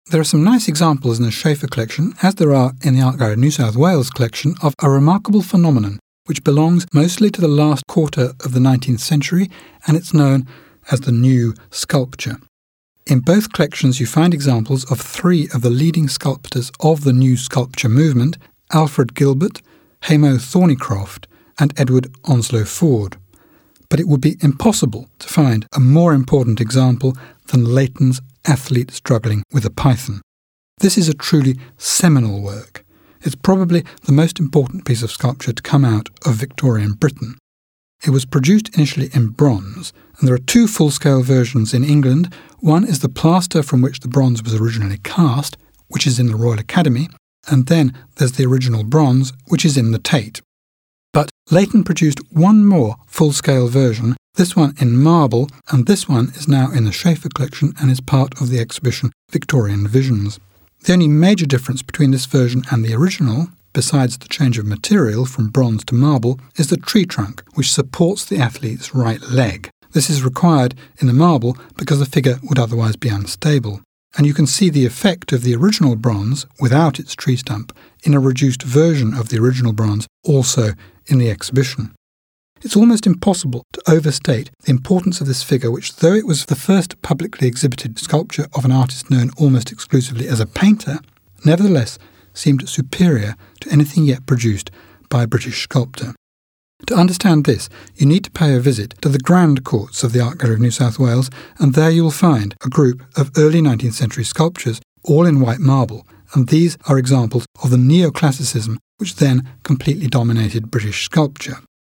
There are some nice examples in the Schaefer collection, as there are in the Art Gallery of New South Wales collection, of a remarkable phenomenon which belongs mostly to the last quarter of the 19th century, and it's known as the New Sculpture. In both collections you find examples of three of the leading sculptors of the New Sculpture movement: Alfred Gilbert, Hamo Thornycroft, and Edward Onslow Ford. But it would be impossible to find a more important example than Leighton's Athlete Struggling with a Python. This is a truly seminal work. It's probably the most important piece of sculpture to come out of Victorian Britain. It was produced initially in bronze, and there are two full-scale versions in England. One is the plaster from which the bronze was originally cast, which is in the Royal Academy, and then there's the original bronze, which is in the Tate. But Leighton produced one more full-scale version, this one in marble, and this one is now in the Schaefer collection and is part of the exhibition Victorian Visions. The only major difference between this version and the original, besides the change of material from bronze to marble, is the tree trunk, which supports the athlete's right leg. This is required in the marble because the figure would otherwise be unstable. And you can see the effect of the original bronze, without its tree stump, in a reduced version of the original bronze, also in the exhibition. It's almost impossible to overstate the importance of this figure, which, though it was the first publicly exhibited sculpture of an artist known almost exclusively as a painter, nevertheless seemed superior to anything yet produced by a British sculptor. To understand this, you need to pay a visit to the Grand Courts of the Art Gallery of New South Wales, and there you will find a group of early 19th century sculptures, all in white marble, and these are examples of the neoclassicism which then completely dominated British sculpture.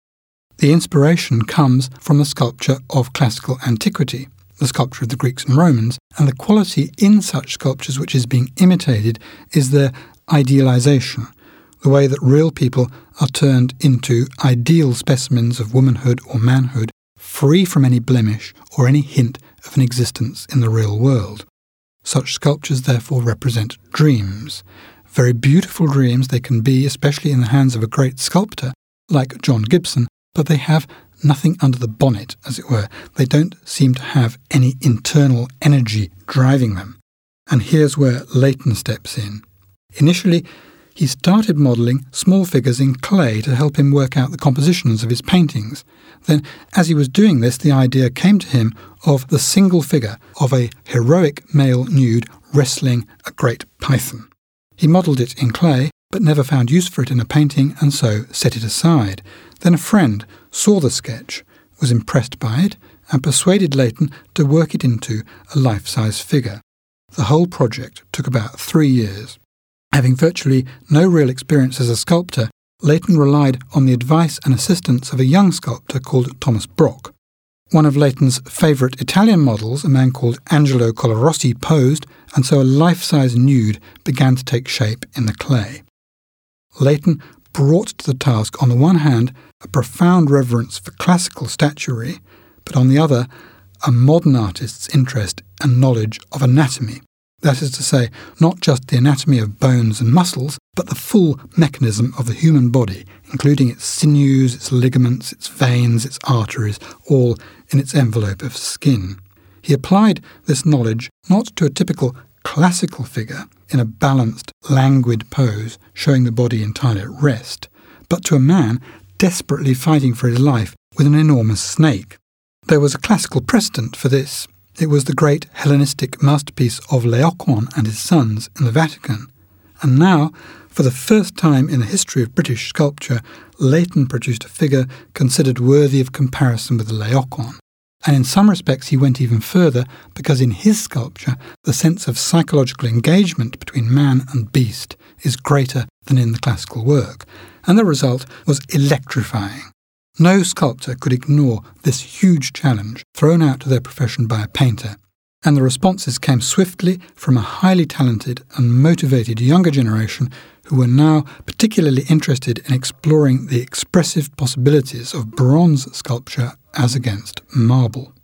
The inspiration comes from the sculpture of classical antiquity, the sculpture of the Greeks and Romans, and the quality in such sculptures which is being imitated is their idealization, the way that real people are turned into ideal specimens of womanhood or manhood, free from any blemish or any hint of an existence in the real world. Such sculptures therefore represent dreams. Very beautiful dreams they can be, especially in the hands of a great sculptor like John Gibson, but they have nothing under the bonnet, as it were. They don't seem to have any internal energy driving them. And here's where Leighton steps in. Initially, he started modelling small figures in clay to help him work out the compositions of his paintings. Then, as he was doing this, the idea came to him of the single figure of a heroic male nude wrestling a great python. He modelled it in clay, but never found use for it in a painting, and so set it aside. Then a friend saw the sketch, was impressed by it, and persuaded Leighton to work it into a life-size figure. The whole project took about 3 years. Having virtually no real experience as a sculptor, Leighton relied on the advice and assistance of a young sculptor called Thomas Brock. One of Leighton's favourite Italian models, a man called Angelo Colarossi, posed, and so a life-size nude began to take shape in the clay. Leighton brought to the task, on the one hand, a profound reverence for classical statuary, but on the other, a modern artist's interest and knowledge of anatomy. That is to say, not just the anatomy of bones and muscles, but the full mechanism of the human body, including its sinews, its ligaments, its veins, its arteries, all in its envelope of skin. He applied this knowledge not to a typical classical figure in a balanced, languid pose showing the body entirely at rest, but to a man desperately fighting for his life with an enormous snake. There was a classical precedent for this. It was the great Hellenistic masterpiece of Laocoon and his sons in the Vatican. And now, for the first time in the history of British sculpture, Leighton produced a figure considered worthy of comparison with the Laocoon. And in some respects he went even further, because in his sculpture the sense of psychological engagement between man and beast is greater than in the classical work, and the result was electrifying. No sculptor could ignore this huge challenge thrown out to their profession by a painter, and the responses came swiftly from a highly talented and motivated younger generation who were now particularly interested in exploring the expressive possibilities of bronze sculpture as against marble.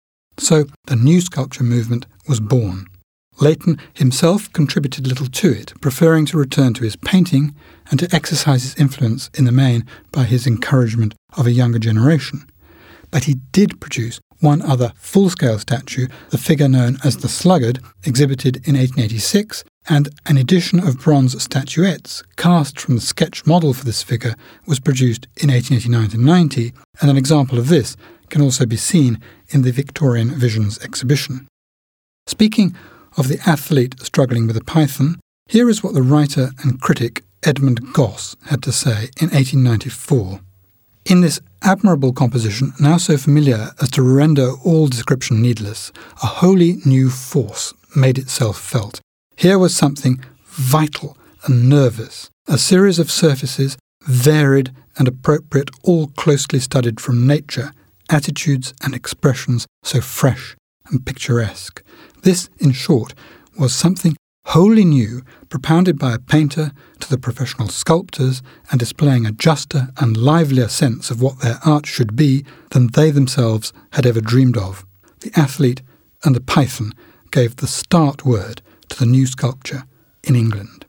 So the new sculpture movement was born. Leighton himself contributed little to it, preferring to return to his painting and to exercise his influence in the main by his encouragement of a younger generation. But he did produce one other full-scale statue, the figure known as the Sluggard, exhibited in 1886, and an edition of bronze statuettes cast from the sketch model for this figure was produced in 1889-90, and an example of this can also be seen in the Victorian Visions exhibition. Speaking of the athlete struggling with a python, here is what the writer and critic Edmund Gosse had to say in 1894. In this admirable composition, now so familiar as to render all description needless, a wholly new force made itself felt. Here was something vital and nervous, a series of surfaces, varied and appropriate, all closely studied from nature, attitudes and expressions so fresh and picturesque. This, in short, was something wholly new, propounded by a painter to the professional sculptors and displaying a juster and livelier sense of what their art should be than they themselves had ever dreamed of. The athlete and the python gave the start word to the new sculpture in England.